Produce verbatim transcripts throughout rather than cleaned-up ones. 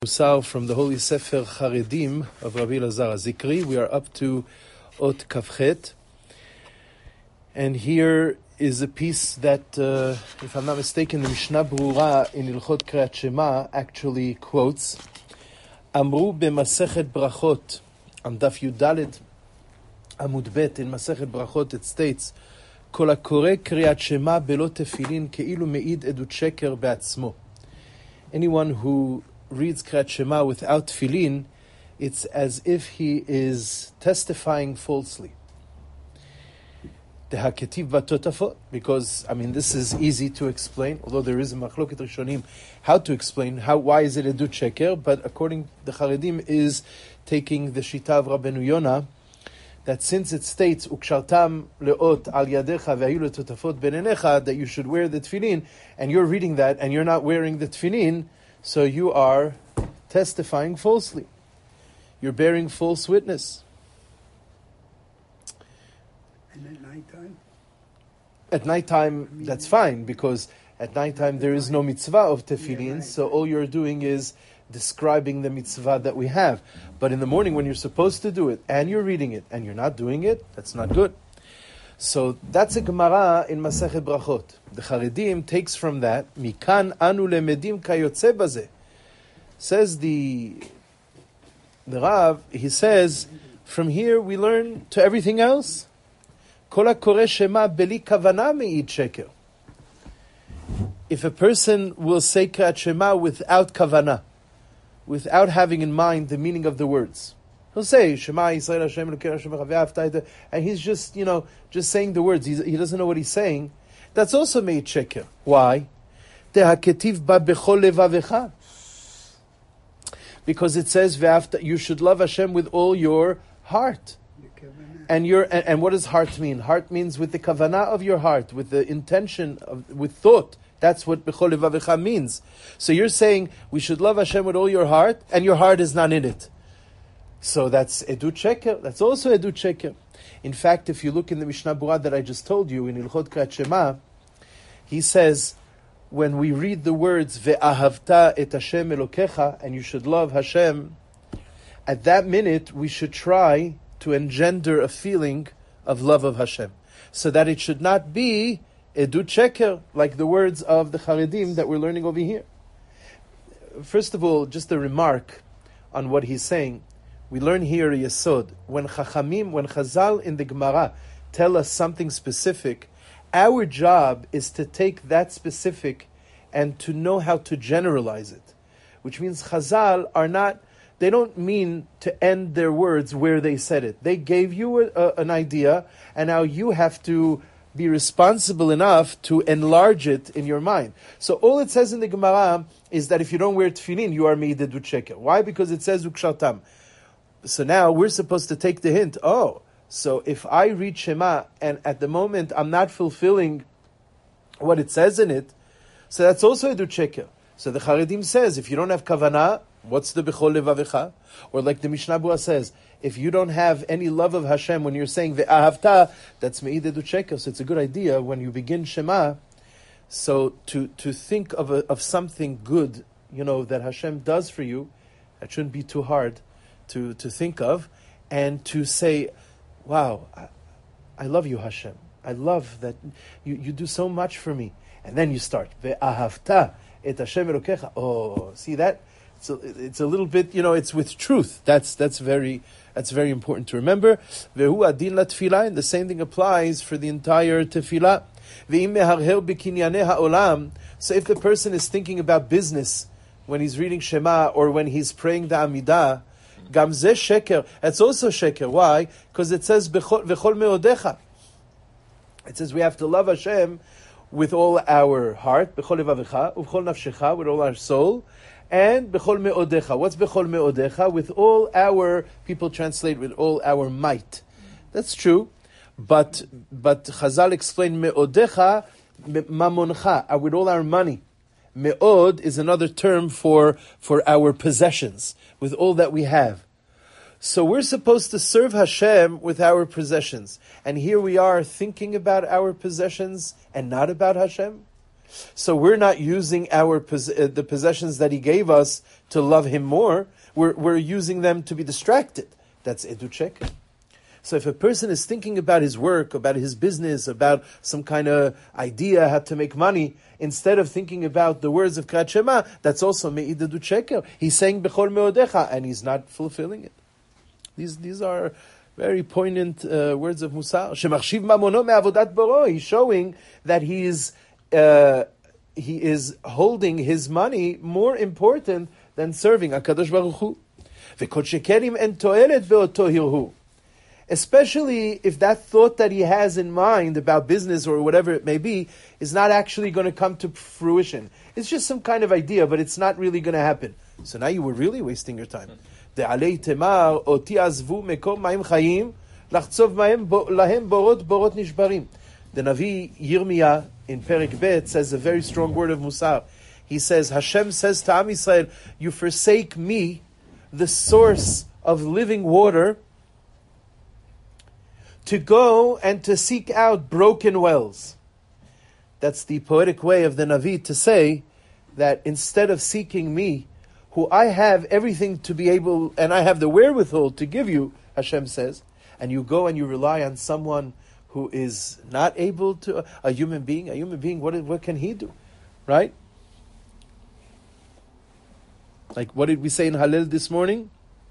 Musar from the Holy Sefer Charedim of Rabbi Elazar HaZikri. We are up to Ot Kavchet, and here is a piece that, uh, if I'm not mistaken, the Mishnah Brura in Ilchot Kriyat Shema actually quotes. Amru b'Masechet Brachot, on Daf Yudalet Amud Bet in Masechet Brachot it states, Kol hakore Kriyat Shema belo tefillin keilu me'id edut sheker be'atzmo. Anyone who reads Kriyat Shema without tefillin, it's as if he is testifying falsely. Because, I mean, this is easy to explain, although there is a machloket rishonim how to explain, how why is it a edut sheker, but according to the Charedim is taking the Shita of Rabbeinu Yonah, that since it states, Ukshartam leot al yadecha ve'ayu letotafot benenecha, that you should wear the tefillin, and you're reading that, and you're not wearing the tefillin, so you are testifying falsely. You're bearing false witness. And at nighttime? At nighttime, I mean, that's fine, because at nighttime there is no mitzvah of tefillin, yeah, right. So all you're doing is describing the mitzvah that we have. But in the morning when you're supposed to do it, and you're reading it, and you're not doing it, that's not good. So that's a Gemara in Masechet Brachot. The Charedim takes from that, Mikan anu lemedim kayotze bazeh. Says the the Rav, he says, from here we learn to everything else. Kol hakore shema beli kavana me'id sheker. If a person will say Kriyat Shema without kavana, without having in mind the meaning of the words, he'll say Shema Yisrael Hashem Elokeinu Hashem Echad ve'ahavta, and he's just, you know, just saying the words. He's, he doesn't know what he's saying. That's also me'id sheker. Why? Dehaketiv ba bechol levavecha. Because it says ve'ahavta, you should love Hashem with all your heart. And your and, and what does heart mean? Heart means with the kavanah of your heart, with the intention of, with thought. That's what bechol levavecha means. So you're saying we should love Hashem with all your heart, and your heart is not in it. So that's edut sheker. That's also edut sheker. In fact, if you look in the Mishnah Brura that I just told you in Ilchot Kriyat Shema, he says when we read the words ve'ahavta et Hashem Elokecha, and you should love Hashem, at that minute we should try to engender a feeling of love of Hashem, so that it should not be edut sheker, like the words of the Charedim that we're learning over here. First of all, just a remark on what he's saying. We learn here a yesod. When Chachamim, when Chazal in the Gemara tell us something specific, our job is to take that specific and to know how to generalize it. Which means Chazal are not, they don't mean to end their words where they said it. They gave you a, a, an idea, and now you have to be responsible enough to enlarge it in your mind. So all it says in the Gemara is that if you don't wear tefillin, you are me'id edut sheker. Why? Because it says ukshartam. So now we're supposed to take the hint. Oh, so if I read Shema and at the moment I'm not fulfilling what it says in it, so that's also edut sheker. So the Charedim says, if you don't have kavanah, what's the bechol levavecha? Or like the Mishnah Brura says, if you don't have any love of Hashem when you're saying ve'ahavta, that's me'id edut sheker. So it's a good idea when you begin Shema, so to to think of a, of something good, you know, that Hashem does for you. That shouldn't be too hard to to think of, and to say, wow, I, I love you, Hashem. I love that you, you do so much for me. And then you start ve'ahavta et Hashem Elokecha. Oh, see that? So it's a little bit, you know, it's with truth. That's that's very that's very important to remember. Vehu adin la tefillah, and the same thing applies for the entire tefillah. Ve'im meharher b'kinyanei ha'olam. So if the person is thinking about business when he's reading Shema or when he's praying the Amidah, gam zeh sheker. It's also sheker. Why? Because it says v'chol me'odecha. It says we have to love Hashem with all our heart, b'chol levavecha, u'v'chol nafshecha, with all our soul, and b'chol me'odecha. What's b'chol me'odecha? With all our, people translate with all our might. That's true, but but Chazal explained me'odecha, mamoncha, with all our money. Me'od is another term for for our possessions, with all that we have. So we're supposed to serve Hashem with our possessions. And here we are thinking about our possessions and not about Hashem. So we're not using our pos- uh, the possessions that he gave us to love him more. We're, we're using them to be distracted. That's educheka. So if a person is thinking about his work, about his business, about some kind of idea how to make money, instead of thinking about the words of Kriyat Shema, that's also me'id educheka. He's saying bechol meodecha, and he's not fulfilling it. These these are very poignant uh, words of Musar. Shemachshiv mamono me'avodat boro. He's showing that he is uh, he is holding his money more important than serving HaKadosh Baruch Hu. V'kol shekerim en to'elet be'oto hirhu. Especially if that thought that he has in mind about business or whatever it may be is not actually going to come to fruition. It's just some kind of idea, but it's not really going to happen. So now you were really wasting your time. דעלי תמר, אותי עזבו מקום מים חיים, לחצוב מהם להם בורות בורות נשברים. The Navi Yirmiyah in Perek Bet says a very strong word of Musar. He says, Hashem says to Am Yisrael, you forsake me, the source of living water, to go and to seek out broken wells. That's the poetic way of the Navi to say that instead of seeking me, who I have everything to be able, and I have the wherewithal to give you, Hashem says, and you go and you rely on someone who is not able to, a human being, a human being, what, what can he do? Right? Like, what did we say in Hallel this morning?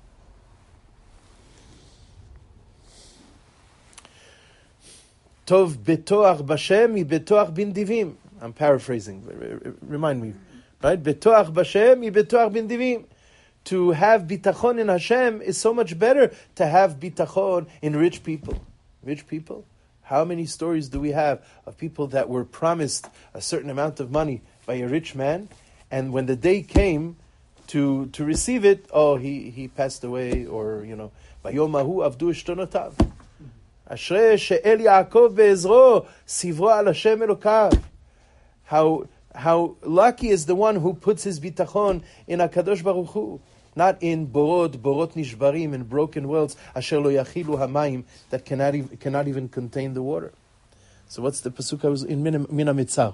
Tov betoach b'Shem mi betoach bin divim. I'm paraphrasing. Remind me. Right? Betoach b'Shem mi betoach bin divim. To have bitachon in Hashem is so much better to have bitachon in rich people. Rich people? How many stories do we have of people that were promised a certain amount of money by a rich man, and when the day came to to receive it, oh, he, he passed away, or, you know, Vayom Ahu avdu ishtonotav. Ashrei she'el Yaakov be'ezro sivro al Hashem Elokav. How how lucky is the one who puts his bitachon in HaKadosh Baruch Hu, not in borot, borot nishbarim, in broken wells, asher lo yachilu hamayim, that cannot even, cannot even contain the water. So what's the pasuk I was in Min HaMitzar?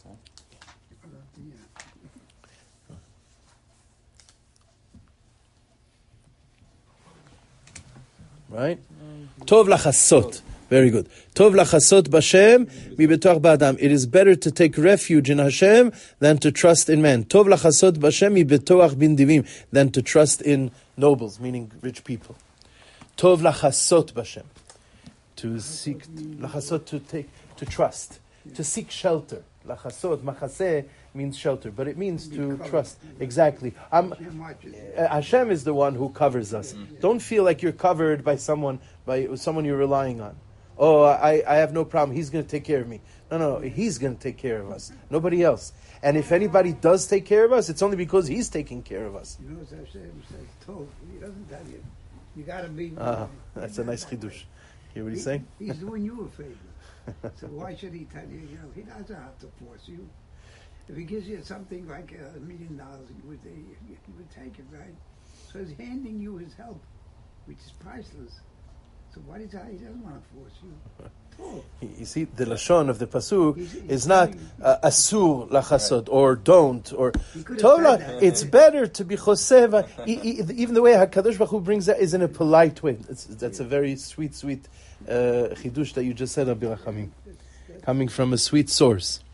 Right? Tov lachasot. Very good. Tov lachasot b'Hashem mi betoach ba'adam. It is better to take refuge in Hashem than to trust in man. Tov lachasot b'Hashem mi betoach bin divim, than to trust in nobles, meaning rich people. Tov lachasot b'Hashem. To seek, lachasot, to take, to trust, to seek shelter. Lachasot, machaseh means shelter, but it means to trust. Exactly. Um, Hashem is the one who covers us. Don't feel like you're covered by someone, by someone you're relying on. Oh, I, I have no problem. He's going to take care of me. No, no, He's going to take care of us. Nobody else. And if anybody does take care of us, it's only because He's taking care of us. You know what Hashem says? Tov. He doesn't tell you. You got to be. Uh, that's a nice chidush. Hear what he's saying? He's doing you a favor. So why should he tell you? You know, he doesn't have to force you. If he gives you something like a million dollars, you would, you would take it, right? So he's handing you his help, which is priceless. So why does he doesn't want to force you? Oh. You see, the lashon of the pasuk he's, he's is not uh, asur lachasot, or don't, or Torah. It's better to be chosev. Even the way HaKadosh Baruch Hu brings that is in a polite way. It's, that's yeah. a very sweet, sweet uh, chidush that you just said, Rabbi Rachamim, coming from a sweet source.